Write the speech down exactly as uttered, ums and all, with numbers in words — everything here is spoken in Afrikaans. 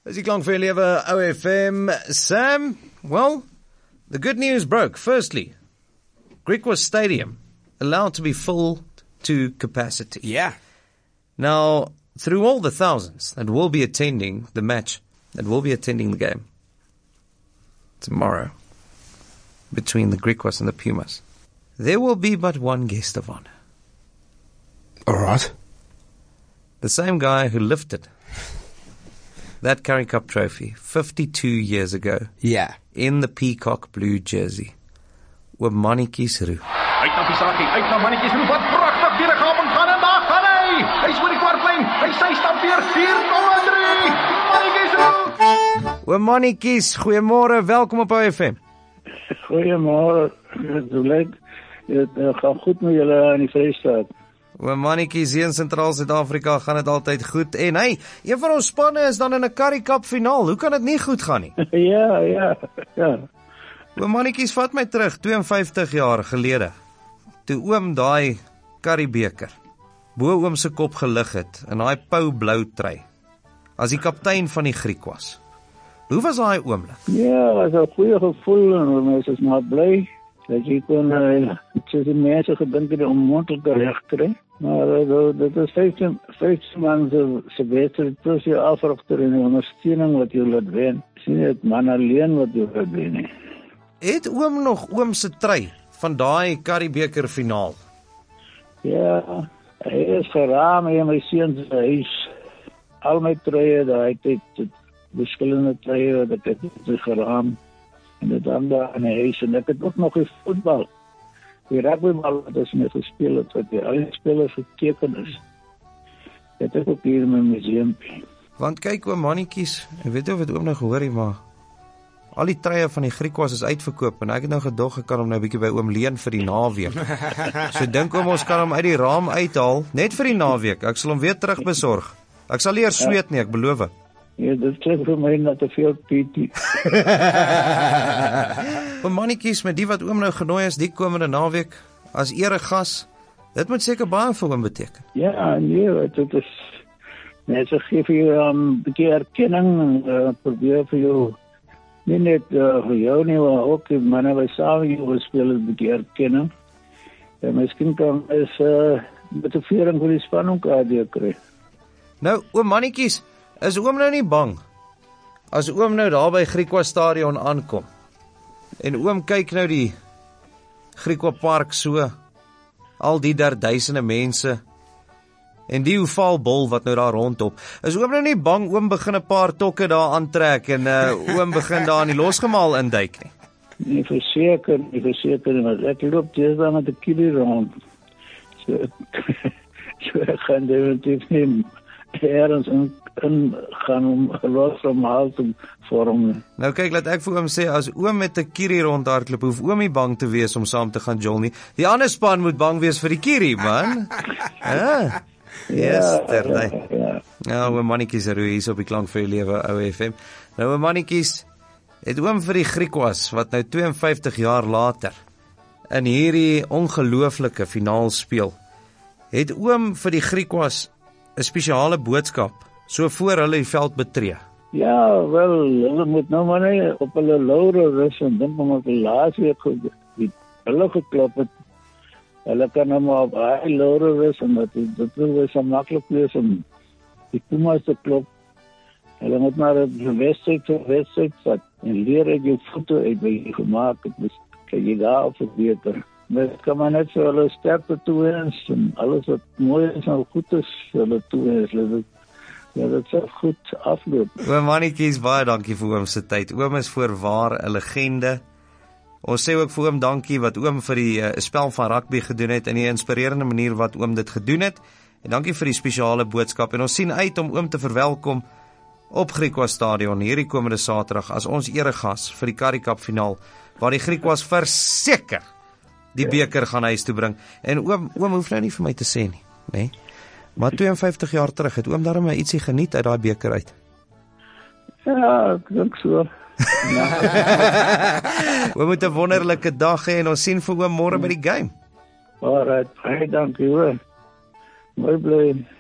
As die klank vir jou lewe, O F M. Sam, well, the good news broke. Firstly, Griquas Stadium allowed to be full to capacity. Yeah. Now, through all the thousands that will be attending the match, that will be attending the game tomorrow between the Griquas and the Pumas, there will be but one guest of honor. All right. The same guy who lifted that Currie Cup trophy fifty-two years ago. Yeah. In the peacock blue jersey. Oom Mannetjies Roux. Uit na Pisaki, uit na Mannetjies Roux. Wat pragtig weergaping gaan en daar gaan hy. Hy's oor die kwartlyn. Hy sy stap weer vier kom drie. Mannetjies Roux. Oom Mannetjies, goeiemôre. Welkom op O F M. Goeiemôre. Dit lyk dit uh, gaan goed met julle in die Vrystaat. Oom Mannetjies hier in Sentraal Suid-Afrika gaan dit altyd goed. En hey, een van ons spanne is dan in 'n Currie Cup finaal. Hoe kan dit nie goed gaan nie? ja, ja, ja. Oom Mannetjies, vat my terug twee en vyftig jaar gelede. Toe oom daai Currie beker bo oom se kop gelig het in daai pou blou trui. As die kaptein van die Griquas. Hoe was daai oomblik? Ja, was 'n goeie gevoel en mense is maar bly. Dat jy kon, uh, soos die mense gedink het, onmoontlik reg kry. Maar uh, dit is vyftien man se wedstrijd, plus jy afrigter en die ondersteuning wat jy laat wen. Sien dit man alleen wat jy laat wen nie. Het oom nog oom se trui van daai Currie beker finaal? Ja, hy is geraam in my seun se huis. Al my truie, daai tyd, verskillende truie wat ek het geraam. En dit dan daar in die huis, en ek het ook nog die voetbal, die rugbybal wat ons mee gespeel het, wat die alle spelers geteken is. Het ek ook hier in my museum. Want kyk oom Mannetjies, ek weet of het oom nou gehoor het, maar al die truie van die Griquas is uitverkoop, en ek het nou gedog, ek kan hom nou 'n bietjie by oom leen vir die naweek. So dink oom, ons kan hom uit die raam uithaal, net vir die naweek, ek sal hom weer terug besorg. Ek sal eers sweet nie, ek beloof. Ja, dit klink vir my na te veel pietie. Oom Mannetjies, met die wat oom nou genooi is die komende naweek as eregas, dit moet seker baie vir oom beteken. Ja, nee, dit is mense gee vir jou 'n um, bietjie erkenning en uh, probeer vir jou nie net uh, vir jou nie, maar ook die manne wat saam jou speel 'n bietjie erkenning. En miskien kan is 'n uh, motivering vir die span ook kry. Nou, oom Mannetjies, is oom nou nie bang as oom nou daar by Griquas Stadion aankom en oom kyk nou die Griquas Park so, al die daar duisende mense en die hoeveel bol wat nou daar rondop, is oom nou nie bang oom begin 'n paar tokke daar aantrek en uh, oom begin daar in die losgemaal induik nie? Nee, verseker, nie verseker, maar ek loop deesdae met 'n kierie rond. So, so ek gaan definitief nie ergens in, in gaan om los van maal te vorm. Nou kyk, laat ek vir oom sê, as oom met 'n kierie rondhardloop, hoef oom nie bang te wees om saam te gaan jol nie. Die ander span moet bang wees vir die kierie, man. Ja, yesterday. Ja, ja. Ja, oom Mannetjies Roux hier op die klank vir jou lewe, O F M. Nou oom Mannetjies, het oom vir die Griquas, wat nou twee en vyftig jaar later in hierdie ongelooflike finaal speel, het oom vir die Griquas 'n spesiale boodskap, so voor hulle die veld betree? Ja, wel, hulle moet nou maar nie op hulle laure rus en dink om op die laas week die hulle geklop het. Hulle kan nou maar op hy laure rus en dat dit wil so maklik wees om die Pumas te klop. Hulle moet maar die wedstryd vir wedstryd vat en leer uit jou voete uit wat jy gemaak het, dus kan jy daar verbeter. Dit kan maar net so hulle sterkte toewens en alles wat mooi is en goed is, hulle toewens. Ja, dit sal goed afloop. Oom Mannetjies, baie dankie vir oom se tyd. Oom is voorwaar 'n legende. Ons sê ook vir oom dankie wat oom vir die uh, spel van rugby gedoen het, en die inspirerende manier wat oom dit gedoen het. En dankie vir die spesiale boodskap. En ons sien uit om oom te verwelkom op Griquas Stadion hierdie komende Saterdag as ons eregas vir die Currie Cup finaal, waar die Griquas verseker die beker gaan huis toe bring. En oom, oom hoef nou nie vir my te sê nie, nee. Maar twee en vyftig jaar terug het oom daarom ietsie geniet uit daai beker uit. Ja, ek dink so. Oom moet 'n wonderlike dag hê en ons sien vir oom môre by die game. Alright, baie dankie hoor. Mooi bly.